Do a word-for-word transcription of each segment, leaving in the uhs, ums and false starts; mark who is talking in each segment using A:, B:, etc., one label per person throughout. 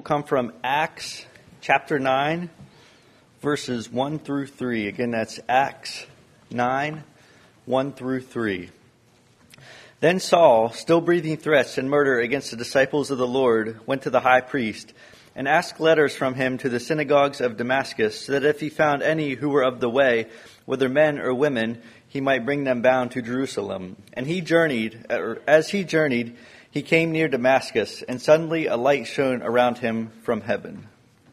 A: will come from Acts chapter nine, verses one through three. Again, that's Acts nine, one through three. Then Saul, still breathing threats and murder against the disciples of the Lord, went to the high priest and asked letters from him to the synagogues of Damascus, so that if he found any who were of the way, whether men or women, he might bring them bound to Jerusalem. And he journeyed, or as he journeyed, he came near Damascus, and suddenly a light shone around him from heaven.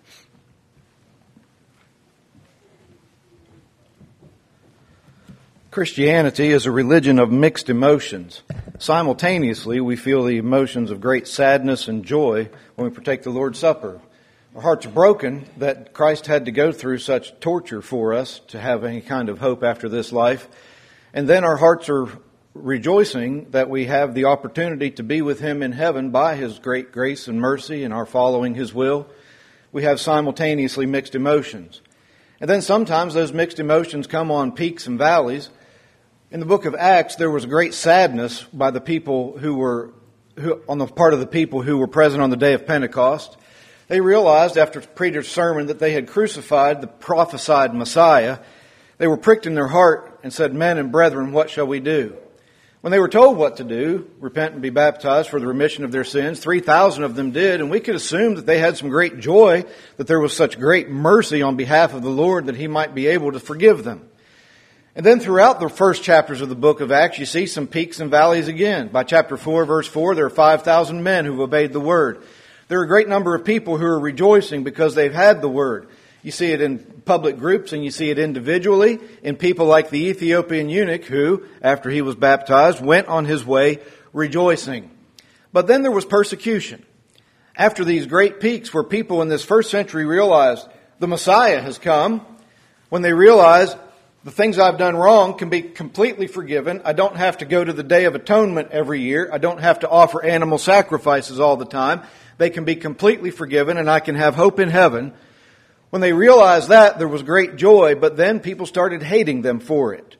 B: Christianity is a religion of mixed emotions. Simultaneously, we feel the emotions of great sadness and joy when we partake the Lord's Supper. Our hearts are broken that Christ had to go through such torture for us to have any kind of hope after this life. And then our hearts are rejoicing that we have the opportunity to be with Him in heaven by His great grace and mercy and our following His will. We have simultaneously mixed emotions. And then sometimes those mixed emotions come on peaks and valleys. In the book of Acts, there was great sadness by the people who were, who, on the part of the people who were present on the day of Pentecost. They realized after Peter's sermon that they had crucified the prophesied Messiah. They were pricked in their heart and said, "Men and brethren, what shall we do?" When they were told what to do, repent and be baptized for the remission of their sins, three thousand of them did, and we could assume that they had some great joy, that there was such great mercy on behalf of the Lord that He might be able to forgive them. And then throughout the first chapters of the book of Acts, you see some peaks and valleys again. By chapter four, verse four, there are five thousand men who've obeyed the Word. There are a great number of people who are rejoicing because they've had the Word. You see it in public groups and you see it individually in people like the Ethiopian eunuch who, after he was baptized, went on his way rejoicing. But then there was persecution. After these great peaks where people in this first century realized the Messiah has come, when they realized the things I've done wrong can be completely forgiven. I don't have to go to the Day of Atonement every year. I don't have to offer animal sacrifices all the time. They can be completely forgiven and I can have hope in heaven. When they realized that, there was great joy, but then people started hating them for it.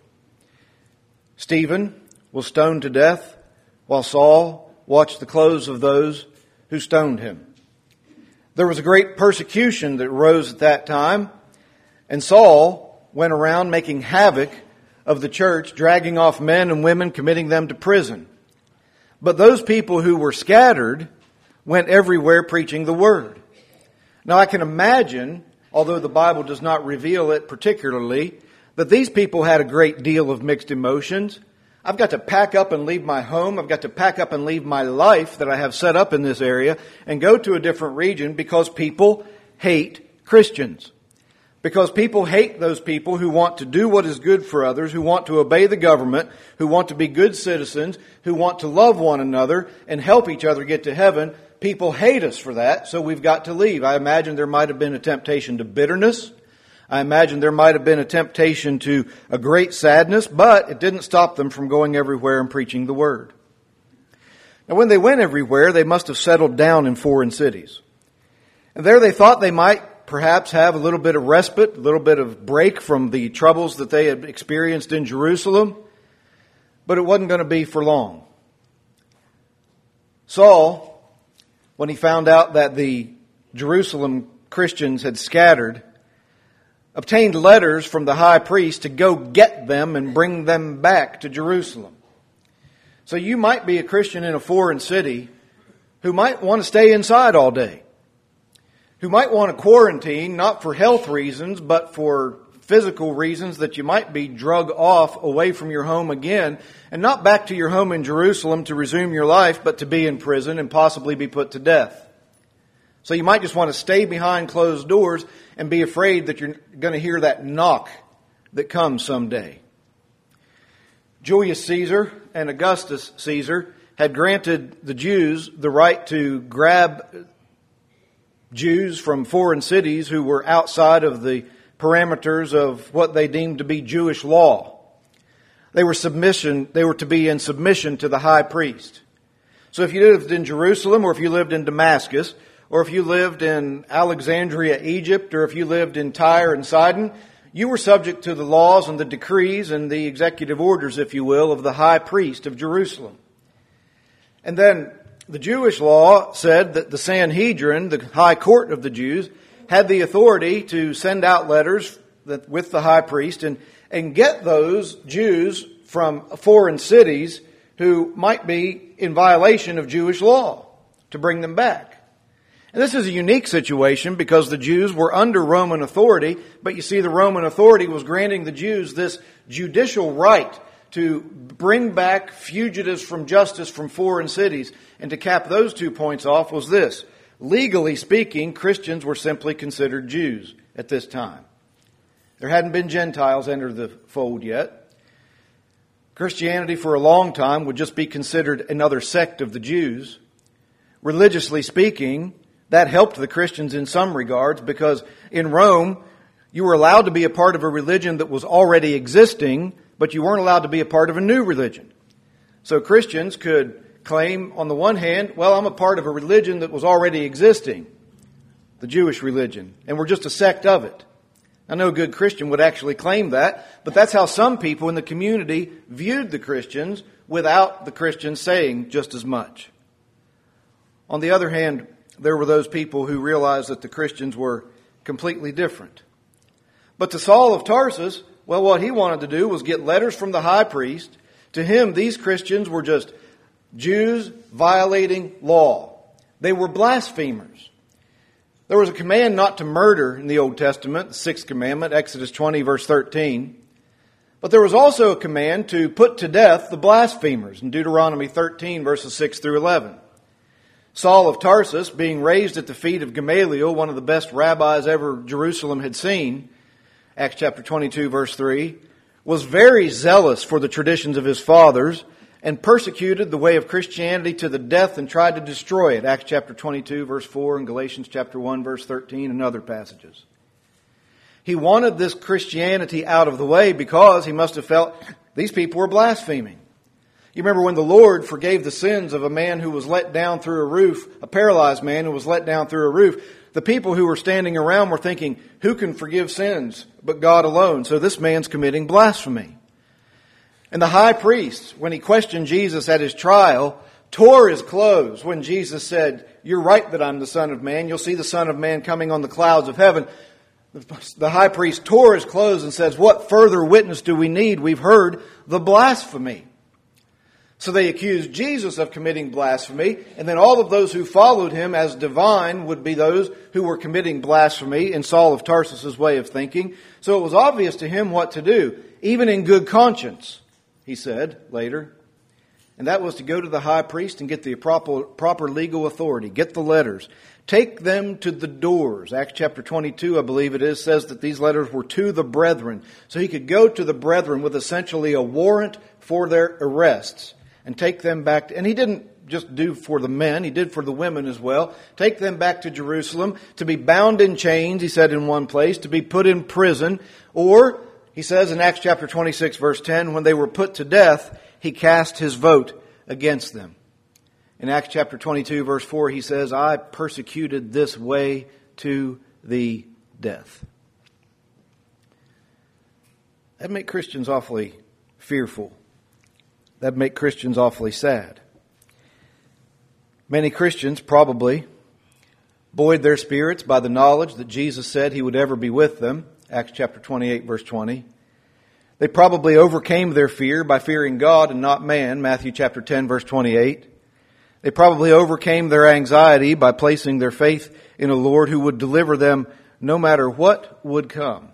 B: Stephen was stoned to death while Saul watched the clothes of those who stoned him. There was a great persecution that rose at that time, and Saul went around making havoc of the church, dragging off men and women, committing them to prison. But those people who were scattered went everywhere preaching the Word. Now I can imagine, although the Bible does not reveal it particularly, that these people had a great deal of mixed emotions. I've got to pack up and leave my home. I've got to pack up and leave my life that I have set up in this area and go to a different region because people hate Christians. Because people hate those people who want to do what is good for others, who want to obey the government, who want to be good citizens, who want to love one another and help each other get to heaven. People hate us for that, so we've got to leave. I imagine there might have been a temptation to bitterness. I imagine there might have been a temptation to a great sadness, but it didn't stop them from going everywhere and preaching the Word. Now, when they went everywhere, they must have settled down in foreign cities. And there they thought they might perhaps have a little bit of respite, a little bit of break from the troubles that they had experienced in Jerusalem, but it wasn't going to be for long. Saul, when he found out that the Jerusalem Christians had scattered, obtained letters from the high priest to go get them and bring them back to Jerusalem. So you might be a Christian in a foreign city who might want to stay inside all day, who might want to quarantine, not for health reasons, but for physical reasons, that you might be drug off away from your home again, and not back to your home in Jerusalem to resume your life, but to be in prison and possibly be put to death. So you might just want to stay behind closed doors and be afraid that you're going to hear that knock that comes someday. Julius Caesar and Augustus Caesar had granted the Jews the right to grab Jews from foreign cities who were outside of the parameters of what they deemed to be Jewish law. They were submission, they were to be in submission to the high priest. So if you lived in Jerusalem, or if you lived in Damascus, or if you lived in Alexandria, Egypt, or if you lived in Tyre and Sidon, you were subject to the laws and the decrees and the executive orders, if you will, of the high priest of Jerusalem. And then The Jewish law said that the Sanhedrin, the high court of the Jews, had the authority to send out letters that, with the high priest and, and get those Jews from foreign cities who might be in violation of Jewish law to bring them back. And this is a unique situation because the Jews were under Roman authority, but you see the Roman authority was granting the Jews this judicial right to bring back fugitives from justice from foreign cities. And to cap those two points off was this. Legally speaking, Christians were simply considered Jews at this time. There hadn't been Gentiles enter the fold yet. Christianity for a long time would just be considered another sect of the Jews. Religiously speaking, that helped the Christians in some regards because in Rome, you were allowed to be a part of a religion that was already existing, but you weren't allowed to be a part of a new religion. So Christians could claim, on the one hand, well, I'm a part of a religion that was already existing, the Jewish religion, and we're just a sect of it. Now, no good Christian would actually claim that, but that's how some people in the community viewed the Christians without the Christians saying just as much. On the other hand, there were those people who realized that the Christians were completely different. But to Saul of Tarsus, well, what he wanted to do was get letters from the high priest. To him, these Christians were just Jews violating law. They were blasphemers. There was a command not to murder in the Old Testament, the sixth commandment, Exodus twenty, verse thirteen. But there was also a command to put to death the blasphemers in Deuteronomy thirteen, verses six through eleven. Saul of Tarsus, being raised at the feet of Gamaliel, one of the best rabbis ever Jerusalem had seen, Acts chapter twenty-two, verse three, was very zealous for the traditions of his fathers and persecuted the way of Christianity to the death and tried to destroy it. Acts chapter twenty-two, verse four, and Galatians chapter one, verse thirteen, and other passages. He wanted this Christianity out of the way because he must have felt these people were blaspheming. You remember when the Lord forgave the sins of a man who was let down through a roof, a paralyzed man who was let down through a roof. The people who were standing around were thinking, who can forgive sins but God alone? So this man's committing blasphemy. And the high priest, when he questioned Jesus at his trial, tore his clothes when Jesus said, you're right that I'm the Son of Man. You'll see the Son of Man coming on the clouds of heaven. The high priest tore his clothes and says, what further witness do we need? We've heard the blasphemy. So they accused Jesus of committing blasphemy, and then all of those who followed him as divine would be those who were committing blasphemy in Saul of Tarsus' way of thinking. So it was obvious to him what to do, even in good conscience, he said later. And that was to go to the high priest and get the proper, proper legal authority, get the letters, take them to the doors. Acts chapter twenty-two, I believe it is, says that these letters were to the brethren. So he could go to the brethren with essentially a warrant for their arrests. And take them back to, and he didn't just do for the men, he did for the women as well. Take them back to Jerusalem to be bound in chains, he said in one place, to be put in prison. Or, he says in Acts chapter twenty-six, verse ten, when they were put to death, he cast his vote against them. In Acts chapter twenty-two, verse four, he says, I persecuted this way to the death. That'd make Christians awfully fearful. That'd make Christians awfully sad. Many Christians probably buoyed their spirits by the knowledge that Jesus said he would ever be with them. Acts chapter twenty-eight, verse twenty. They probably overcame their fear by fearing God and not man. Matthew chapter ten, verse twenty-eight. They probably overcame their anxiety by placing their faith in a Lord who would deliver them no matter what would come.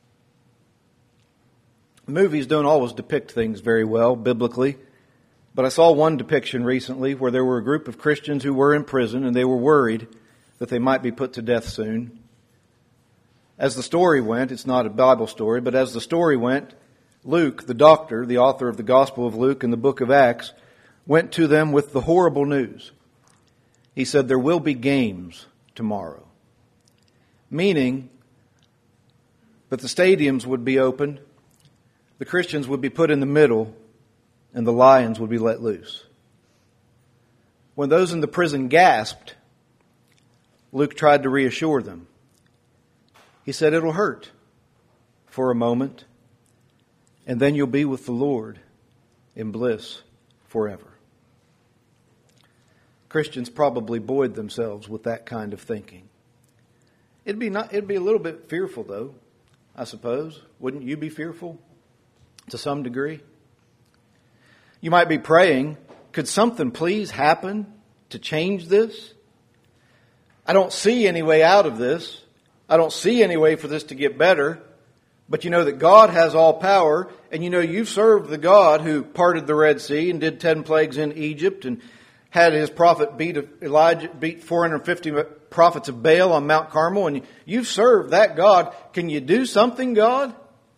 B: Movies don't always depict things very well biblically, but I saw one depiction recently where there were a group of Christians who were in prison and they were worried that they might be put to death soon. As the story went, it's not a Bible story, but as the story went, Luke, the doctor, the author of the Gospel of Luke and the book of Acts, went to them with the horrible news. He said, there will be games tomorrow. Meaning that the stadiums would be opened, the Christians would be put in the middle, and the lions would be let loose. When those in the prison gasped, Luke tried to reassure them. He said, it'll hurt for a moment, and then you'll be with the Lord in bliss forever. Christians probably buoyed themselves with that kind of thinking. It'd be not, it'd be a little bit fearful, though, I suppose. Wouldn't you be fearful to some degree? You might be praying, could something please happen to change this? I don't see any way out of this. I don't see any way for this to get better. But you know that God has all power, and you know you've served the God who parted the Red Sea and did ten plagues in Egypt and had his prophet beat Elijah, beat four hundred fifty prophets of Baal on Mount Carmel, and you've served that God. Can you do something, God?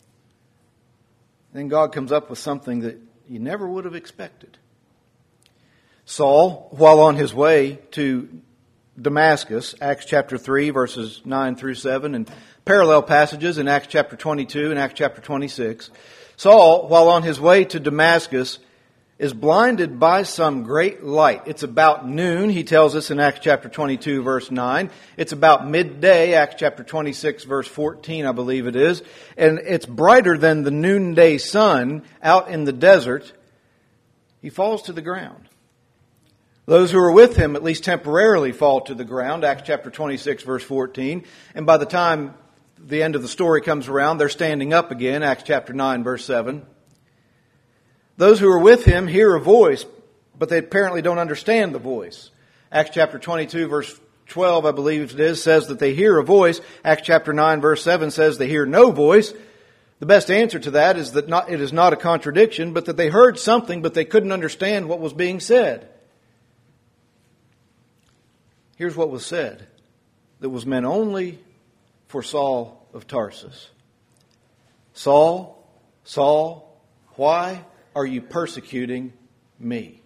B: Then God comes up with something that you never would have expected. Saul, while on his way to Damascus, Acts chapter three, verses nine through seven, and parallel passages in Acts chapter twenty-two and Acts chapter twenty-six. Saul, while on his way to Damascus, is blinded by some great light. It's about noon, he tells us in Acts chapter twenty-two, verse nine. It's about midday, Acts chapter twenty-six, verse fourteen, I believe it is. And it's brighter than the noonday sun out in the desert. He falls to the ground. Those who are with him, at least temporarily, fall to the ground, Acts chapter twenty-six, verse fourteen. And by the time the end of the story comes around, they're standing up again, Acts chapter nine, verse seven. Those who are with him hear a voice, but they apparently don't understand the voice. Acts chapter twenty-two, verse twelve, I believe it is, says that they hear a voice. Acts chapter nine, verse seven says they hear no voice. The best answer to that is that not, it is not a contradiction, but that they heard something, but they couldn't understand what was being said. Here's what was said that was meant only for Saul of Tarsus. Saul, Saul, why are you persecuting me?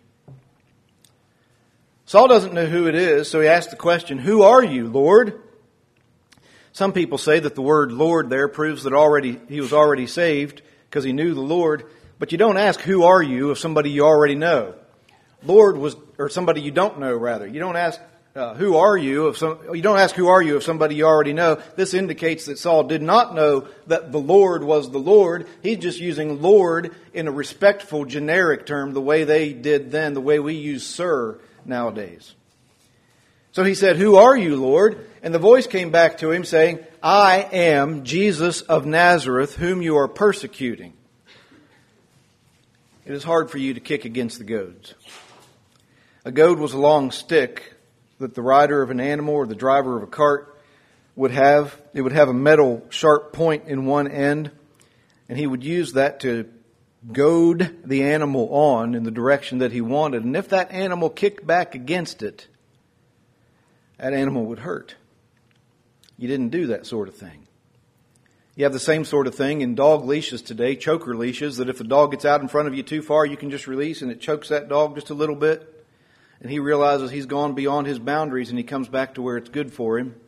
B: Saul doesn't know who it is, so he asks the question, who are you, Lord? Some people say that the word Lord there proves that already he was already saved because he knew the Lord. But you don't ask who are you of somebody you already know. Lord was, or somebody you don't know rather. You don't ask Uh, who are you? If some, you don't ask who are you of somebody you already know. This indicates that Saul did not know that the Lord was the Lord. He's just using Lord in a respectful, generic term, the way they did then, the way we use sir nowadays. So he said, who are you, Lord? And the voice came back to him saying, I am Jesus of Nazareth, whom you are persecuting. It is hard for you to kick against the goads. A goad was a long stick that the rider of an animal or the driver of a cart would have. It would have a metal sharp point in one end, and he would use that to goad the animal on in the direction that he wanted. And if that animal kicked back against it, that animal would hurt. You didn't do that sort of thing. You have the same sort of thing in dog leashes today, choker leashes, that if the dog gets out in front of you too far, you can just release and it chokes that dog just a little bit. And he realizes he's gone beyond his boundaries and he comes back to where it's good for him.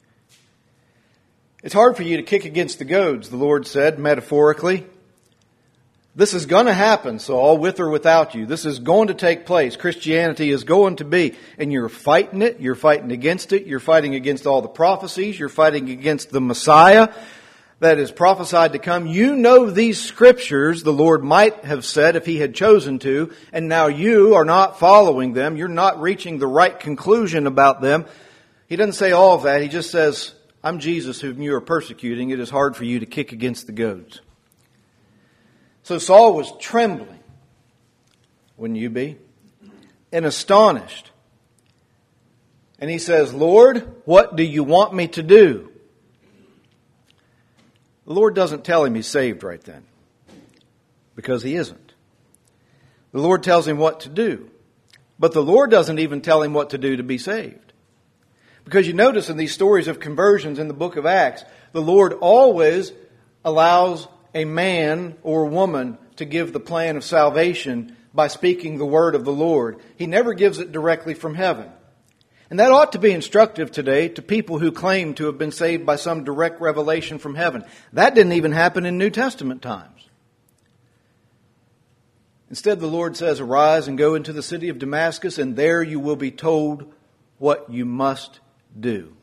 B: It's hard for you to kick against the goads, the Lord said, metaphorically. This is going to happen, Saul, with or without you. This is going to take place. Christianity is going to be. And you're fighting it. You're fighting against it. You're fighting against all the prophecies. You're fighting against the Messiah that is prophesied to come. You know these scriptures, the Lord might have said if he had chosen to, and now you are not following them. You're not reaching the right conclusion about them. He doesn't say all of that. He just says, I'm Jesus whom you are persecuting. It is hard for you to kick against the goads. So Saul was trembling, wouldn't you be? And astonished. And he says, Lord, what do you want me to do? The Lord doesn't tell him he's saved right then, because he isn't. The Lord tells him what to do, but the Lord doesn't even tell him what to do to be saved. Because you notice in these stories of conversions in the book of Acts, the Lord always allows a man or woman to give the plan of salvation by speaking the word of the Lord. He never gives it directly from heaven. And that ought to be instructive today to people who claim to have been saved by some direct revelation from heaven. That didn't even happen in New Testament times. Instead, the Lord says, arise and go into the city of Damascus, and there you will be told what you must do.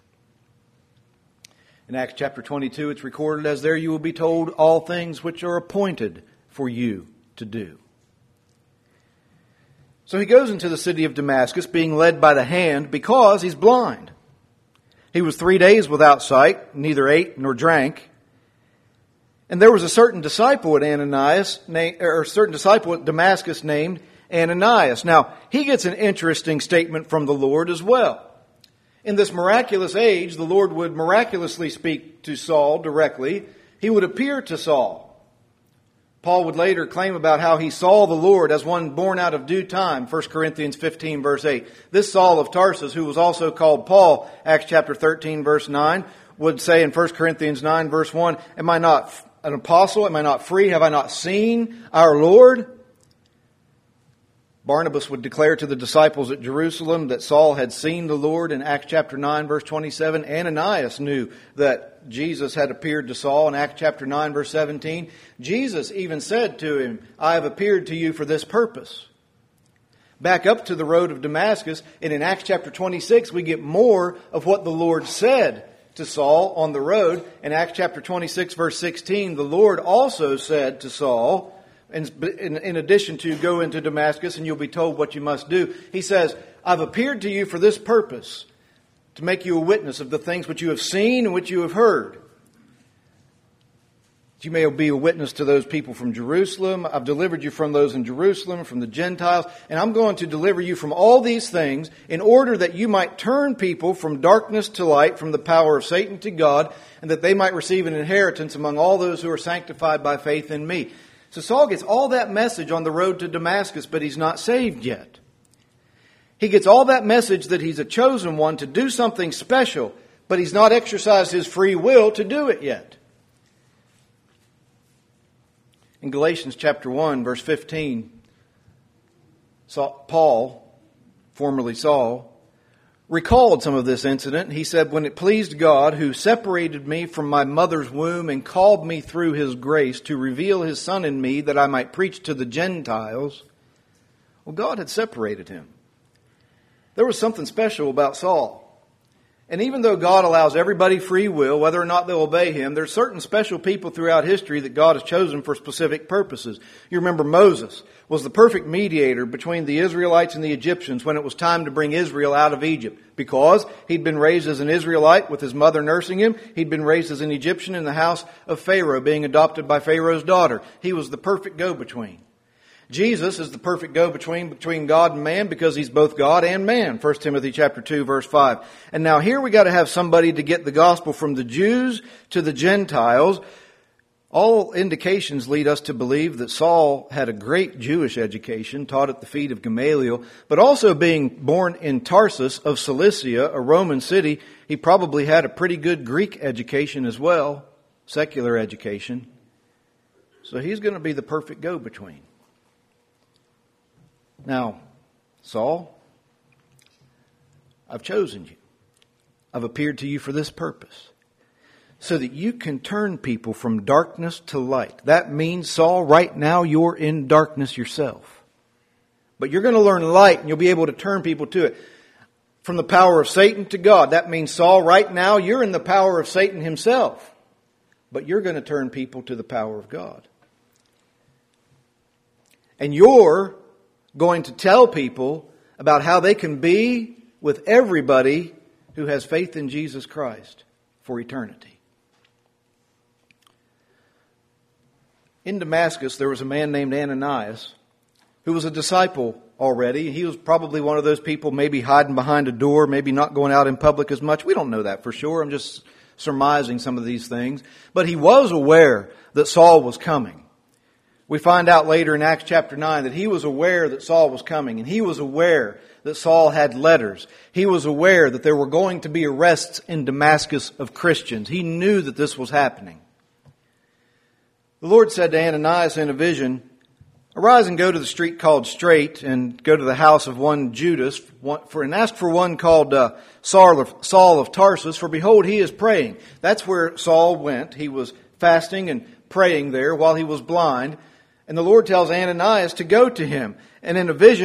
B: In Acts chapter twenty-two, it's recorded as there you will be told all things which are appointed for you to do. So he goes into the city of Damascus being led by the hand because he's blind. He was three days without sight, neither ate nor drank. And there was a certain disciple at Ananias, or a certain disciple at Damascus named Ananias. Now, he gets an interesting statement from the Lord as well. In this miraculous age, the Lord would miraculously speak to Saul directly. He would appear to Saul. Paul would later claim about how he saw the Lord as one born out of due time, First Corinthians fifteen, verse eight. This Saul of Tarsus, who was also called Paul, Acts chapter thirteen, verse nine, would say in First Corinthians nine, verse one, am I not an apostle? Am I not free? Have I not seen our Lord? Barnabas would declare to the disciples at Jerusalem that Saul had seen the Lord in Acts chapter nine, verse twenty-seven. Ananias knew that Jesus had appeared to Saul in Acts chapter nine, verse seventeen. Jesus even said to him, I have appeared to you for this purpose. Back up to the road of Damascus, and in Acts chapter twenty-six, we get more of what the Lord said to Saul on the road. In Acts chapter twenty-six, verse sixteen, the Lord also said to Saul, In, in, in addition to go into Damascus and you'll be told what you must do, he says, I've appeared to you for this purpose, to make you a witness of the things which you have seen and which you have heard. You may be a witness to those people from Jerusalem. I've delivered you from those in Jerusalem, from the Gentiles, and I'm going to deliver you from all these things in order that you might turn people from darkness to light, from the power of Satan to God, and that they might receive an inheritance among all those who are sanctified by faith in me. So Saul gets all that message on the road to Damascus, but he's not saved yet. He gets all that message that he's a chosen one to do something special, but he's not exercised his free will to do it yet. In Galatians chapter one, verse fifteen, Paul, formerly Saul, recalled some of this incident. He said, when it pleased God, who separated me from my mother's womb and called me through His grace to reveal His Son in me that I might preach to the Gentiles, well, God had separated him. There was something special about Saul. And even though God allows everybody free will, whether or not they'll obey Him, there are certain special people throughout history that God has chosen for specific purposes. You remember Moses was the perfect mediator between the Israelites and the Egyptians when it was time to bring Israel out of Egypt. Because he'd been raised as an Israelite with his mother nursing him. He'd been raised as an Egyptian in the house of Pharaoh, being adopted by Pharaoh's daughter. He was the perfect go-between. Jesus is the perfect go-between between God and man because He's both God and man. First Timothy chapter two, verse five. And now here we got to have somebody to get the gospel from the Jews to the Gentiles. All indications lead us to believe that Saul had a great Jewish education, taught at the feet of Gamaliel, but also being born in Tarsus of Cilicia, a Roman city, he probably had a pretty good Greek education as well, secular education. So he's going to be the perfect go-between. Now, Saul, I've chosen you. I've appeared to you for this purpose, so that you can turn people from darkness to light. That means, Saul, right now you're in darkness yourself. But you're going to learn light and you'll be able to turn people to it. From the power of Satan to God. That means, Saul, right now you're in the power of Satan himself. But you're going to turn people to the power of God. And you're going to tell people about how they can be with everybody who has faith in Jesus Christ for eternity. In Damascus, there was a man named Ananias who was a disciple already. He was probably one of those people maybe hiding behind a door, maybe not going out in public as much. We don't know that for sure. I'm just surmising some of these things. But he was aware that Saul was coming. We find out later in Acts chapter nine that he was aware that Saul was coming, and he was aware that Saul had letters. He was aware that there were going to be arrests in Damascus of Christians. He knew that this was happening. The Lord said to Ananias in a vision, arise and go to the street called Straight, and go to the house of one Judas, for and ask for one called uh, Saul of, Saul of Tarsus, for behold, he is praying. That's where Saul went. He was fasting and praying there while he was blind. And the Lord tells Ananias to go to him. And in a vision,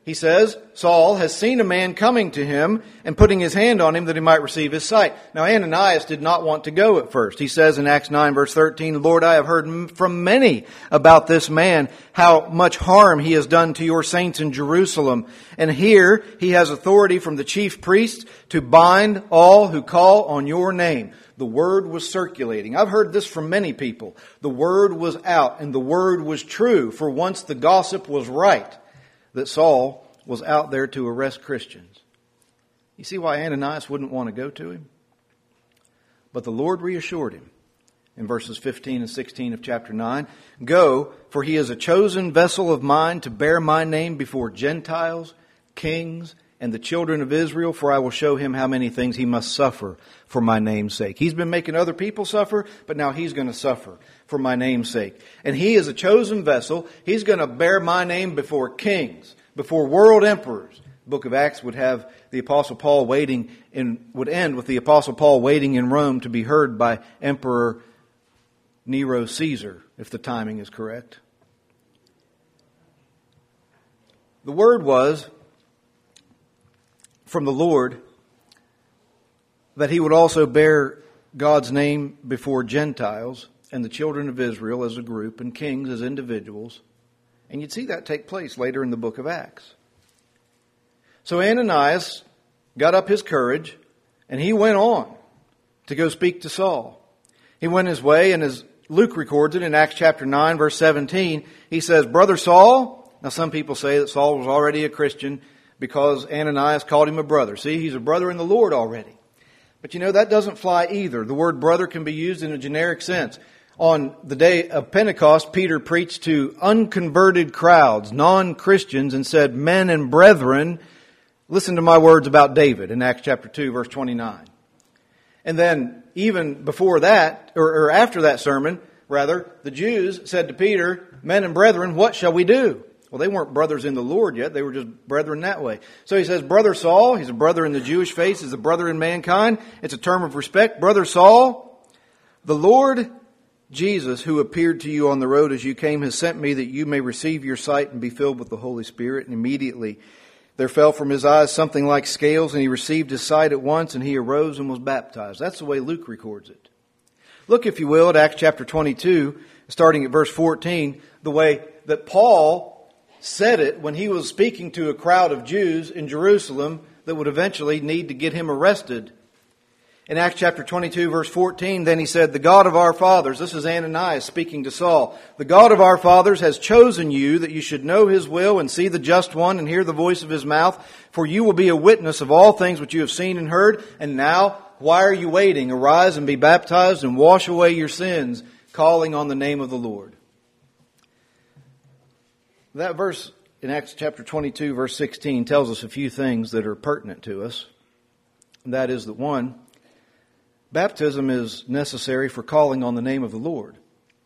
B: he says, Saul has seen a man coming to him and putting his hand on him that he might receive his sight. Now Ananias did not want to go at first. He says in Acts nine verse thirteen, Lord, I have heard from many about this man, how much harm he has done to your saints in Jerusalem. And here he has authority from the chief priests to bind all who call on your name. The word was circulating. I've heard this from many people. The word was out and the word was true, for once the gossip was right, that Saul was out there to arrest Christians. You see why Ananias wouldn't want to go to him? But the Lord reassured him in verses fifteen and sixteen of chapter nine. Go, for he is a chosen vessel of mine to bear my name before Gentiles, kings, and the children of Israel, for I will show him how many things he must suffer for my name's sake. He's been making other people suffer, but now he's going to suffer for my name's sake. And he is a chosen vessel. He's going to bear my name before kings, before world emperors. The book of Acts would have the Apostle Paul waiting in, would end with the Apostle Paul waiting in Rome to be heard by Emperor Nero Caesar, if the timing is correct. The word was from the Lord that he would also bear God's name before Gentiles and the children of Israel as a group and kings as individuals. And you'd see that take place later in the book of Acts. So Ananias got up his courage and he went on to go speak to Saul. He went his way, and as Luke records it in Acts chapter nine verse seventeen, he says, Brother Saul. Now some people say that Saul was already a Christian because Ananias called him a brother. See, he's a brother in the Lord already. But you know, that doesn't fly either. The word brother can be used in a generic sense. On the day of Pentecost, Peter preached to unconverted crowds, non-Christians, and said, Men and brethren, listen to my words about David in Acts chapter two, verse twenty-nine. And then even before that, or, or after that sermon, rather, the Jews said to Peter, Men and brethren, what shall we do? Well, they weren't brothers in the Lord yet. They were just brethren that way. So he says, Brother Saul, he's a brother in the Jewish faith, he's a brother in mankind. It's a term of respect. Brother Saul, the Lord Jesus, who appeared to you on the road as you came, has sent me that you may receive your sight and be filled with the Holy Spirit. And immediately there fell from his eyes something like scales, and he received his sight at once, and he arose and was baptized. That's the way Luke records it. Look, if you will, at Acts chapter twenty-two, starting at verse fourteen, the way that Paul said it when he was speaking to a crowd of Jews in Jerusalem that would eventually need to get him arrested. In Acts chapter twenty-two, verse fourteen, then he said, The God of our fathers, this is Ananias speaking to Saul, the God of our fathers has chosen you that you should know his will and see the just one and hear the voice of his mouth, for you will be a witness of all things which you have seen and heard. And now, why are you waiting? Arise and be baptized and wash away your sins, calling on the name of the Lord. That verse in Acts chapter twenty-two, verse sixteen, tells us a few things that are pertinent to us. And that is that, one, baptism is necessary for calling on the name of the Lord.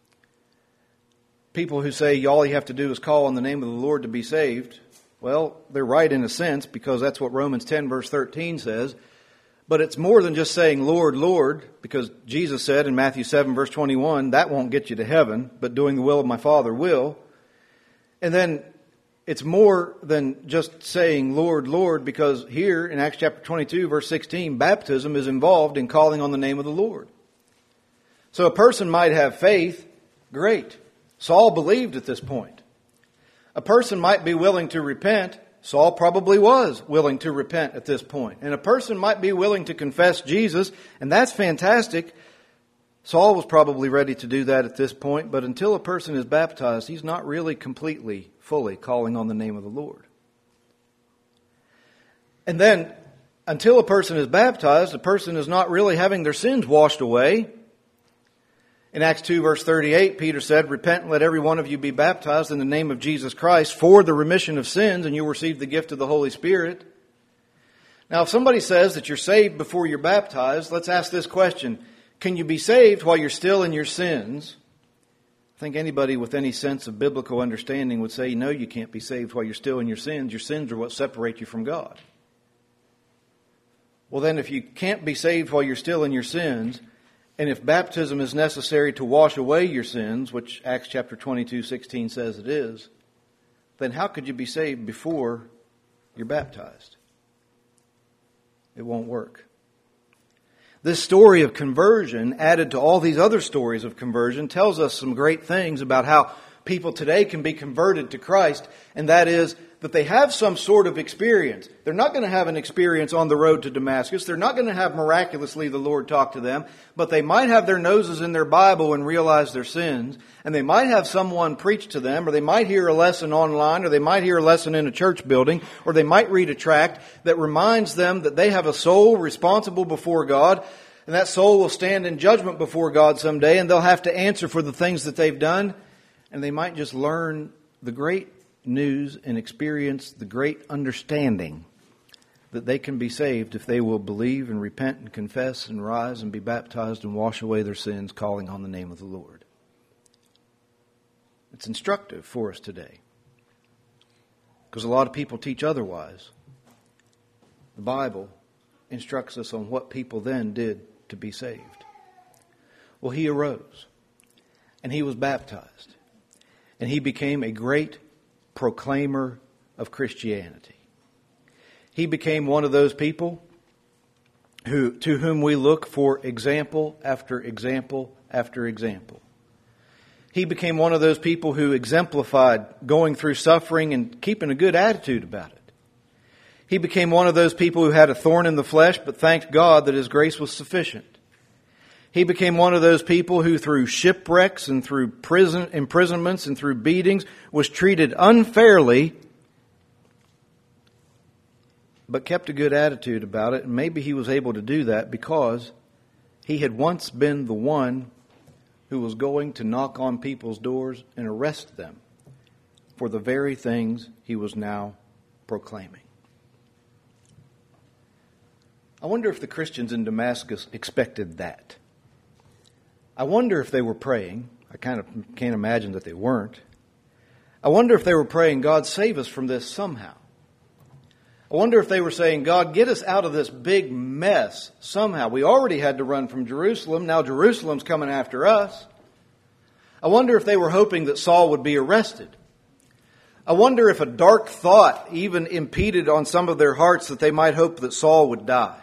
B: People who say all you have to do is call on the name of the Lord to be saved, well, they're right in a sense, because that's what Romans ten, verse thirteen says. But it's more than just saying, Lord, Lord, because Jesus said in Matthew seven, verse twenty-one, that won't get you to heaven, but doing the will of my Father will. And then it's more than just saying, Lord, Lord, because here in Acts chapter twenty-two, verse sixteen, baptism is involved in calling on the name of the Lord. So a person might have faith, great. Saul believed at this point. A person might be willing to repent. Saul probably was willing to repent at this point. And a person might be willing to confess Jesus, and that's fantastic. Saul was probably ready to do that at this point, but until a person is baptized, he's not really completely, fully calling on the name of the Lord. And then, until a person is baptized, a person is not really having their sins washed away. In Acts two, verse thirty-eight, Peter said, Repent and let every one of you be baptized in the name of Jesus Christ for the remission of sins, and you'll receive the gift of the Holy Spirit. Now, if somebody says that you're saved before you're baptized, let's ask this question. Can you be saved while you're still in your sins? I think anybody with any sense of biblical understanding would say, no, you can't be saved while you're still in your sins. Your sins are what separate you from God. Well, then if you can't be saved while you're still in your sins, and if baptism is necessary to wash away your sins, which Acts chapter twenty-two, sixteen says it is, then how could you be saved before you're baptized. It won't work. This story of conversion, added to all these other stories of conversion, tells us some great things about how people today can be converted to Christ, and that is that they have some sort of experience. They're not going to have an experience on the road to Damascus. They're not going to have miraculously the Lord talk to them, but they might have their noses in their Bible and realize their sins, and they might have someone preach to them, or they might hear a lesson online, or they might hear a lesson in a church building, or they might read a tract that reminds them that they have a soul responsible before God, and that soul will stand in judgment before God someday, and they'll have to answer for the things that they've done, and they might just learn the great news and experience the great understanding that they can be saved if they will believe and repent and confess and rise and be baptized and wash away their sins, calling on the name of the Lord. It's instructive for us today, because a lot of people teach otherwise. The Bible instructs us on what people then did to be saved. Well, he arose and he was baptized, and he became a great proclaimer of Christianity. He became one of those people who, to whom we look for example after example after example. He became one of those people who exemplified going through suffering and keeping a good attitude about it. He became one of those people who had a thorn in the flesh, but thanked God that His grace was sufficient. He became one of those people who, through shipwrecks and through prison imprisonments and through beatings, was treated unfairly, but kept a good attitude about it. And maybe he was able to do that because he had once been the one who was going to knock on people's doors and arrest them for the very things he was now proclaiming. I wonder if the Christians in Damascus expected that. I wonder if they were praying. I kind of can't imagine that they weren't. I wonder if they were praying, God, save us from this somehow. I wonder if they were saying, God, get us out of this big mess somehow. We already had to run from Jerusalem. Now Jerusalem's coming after us. I wonder if they were hoping that Saul would be arrested. I wonder if a dark thought even impeded on some of their hearts that they might hope that Saul would die.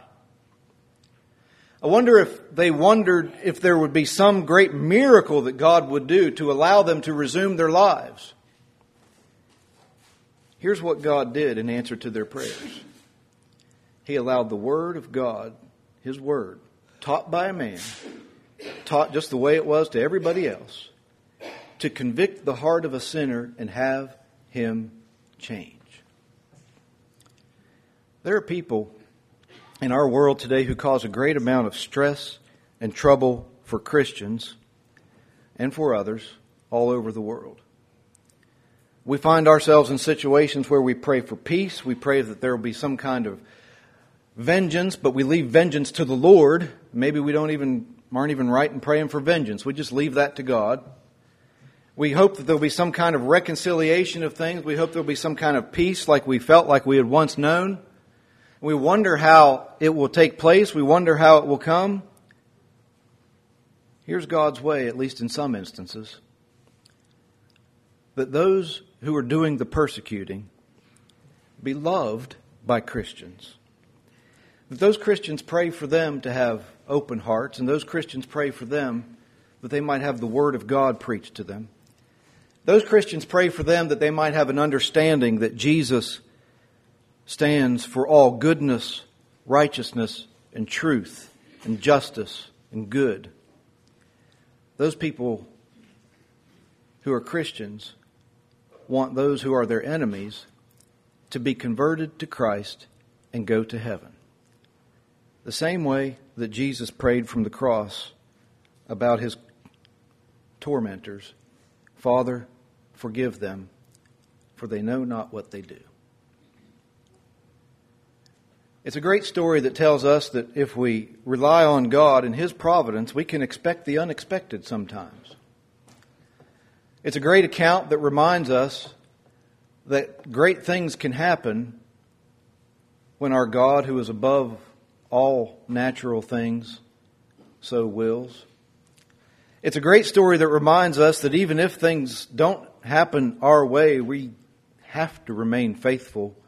B: I wonder if they wondered if there would be some great miracle that God would do to allow them to resume their lives. Here's what God did in answer to their prayers. He allowed the Word of God, His Word, taught by a man, taught just the way it was to everybody else, to convict the heart of a sinner and have him change. There are people in our world today who cause a great amount of stress and trouble for Christians and for others all over the world. We find ourselves in situations where we pray for peace. We pray that there will be some kind of vengeance, but we leave vengeance to the Lord. Maybe we don't even aren't even right in praying for vengeance. We just leave that to God. We hope that there will be some kind of reconciliation of things. We hope there will be some kind of peace like we felt like we had once known. We wonder how it will take place. We wonder how it will come. Here's God's way, at least in some instances, that those who are doing the persecuting be loved by Christians. That those Christians pray for them to have open hearts, and those Christians pray for them that they might have the Word of God preached to them. Those Christians pray for them that they might have an understanding that Jesus stands for all goodness, righteousness, and truth, and justice, and good. Those people who are Christians want those who are their enemies to be converted to Christ and go to heaven. The same way that Jesus prayed from the cross about his tormentors, Father, forgive them, for they know not what they do. It's a great story that tells us that if we rely on God and His providence, we can expect the unexpected sometimes. It's a great account that reminds us that great things can happen when our God, who is above all natural things, so wills. It's a great story that reminds us that even if things don't happen our way, we have to remain faithful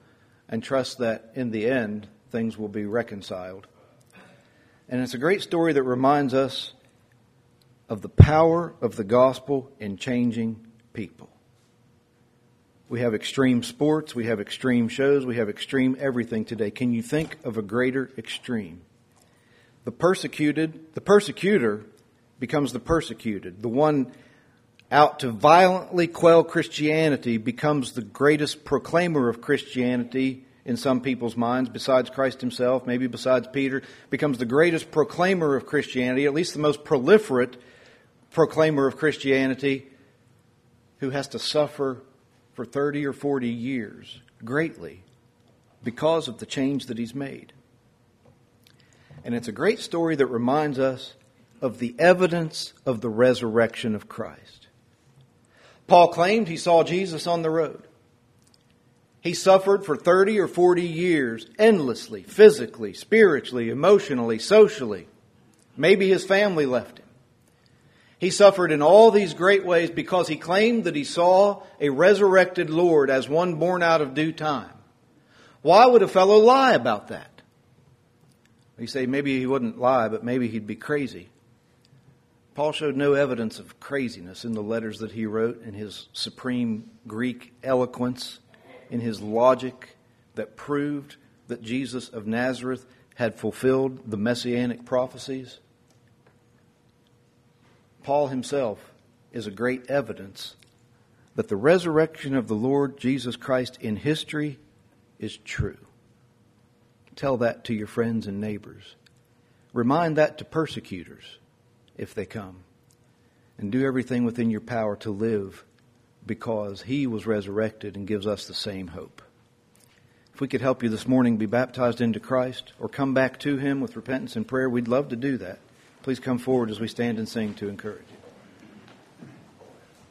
B: and trust that in the end things will be reconciled. And it's a great story that reminds us of the power of the gospel in changing people. We have extreme sports, we have extreme shows, we have extreme everything today. Can you think of a greater extreme? The persecuted, the persecutor becomes the persecuted. The one out to violently quell Christianity becomes the greatest proclaimer of Christianity in some people's minds, besides Christ himself, maybe besides Peter, becomes the greatest proclaimer of Christianity, at least the most proliferate proclaimer of Christianity, who has to suffer for thirty or forty years greatly because of the change that he's made. And it's a great story that reminds us of the evidence of the resurrection of Christ. Paul claimed he saw Jesus on the road. He suffered for thirty or forty years, endlessly, physically, spiritually, emotionally, socially. Maybe his family left him. He suffered in all these great ways because he claimed that he saw a resurrected Lord as one born out of due time. Why would a fellow lie about that? You say maybe he wouldn't lie, but maybe he'd be crazy. Paul showed no evidence of craziness in the letters that he wrote, in his supreme Greek eloquence, in his logic that proved that Jesus of Nazareth had fulfilled the messianic prophecies. Paul himself is a great evidence that the resurrection of the Lord Jesus Christ in history is true. Tell that to your friends and neighbors. Remind that to persecutors if they come. And do everything within your power to live because he was resurrected and gives us the same hope. If we could help you this morning be baptized into Christ or come back to him with repentance and prayer, we'd love to do that. Please come forward as we stand and sing to encourage you.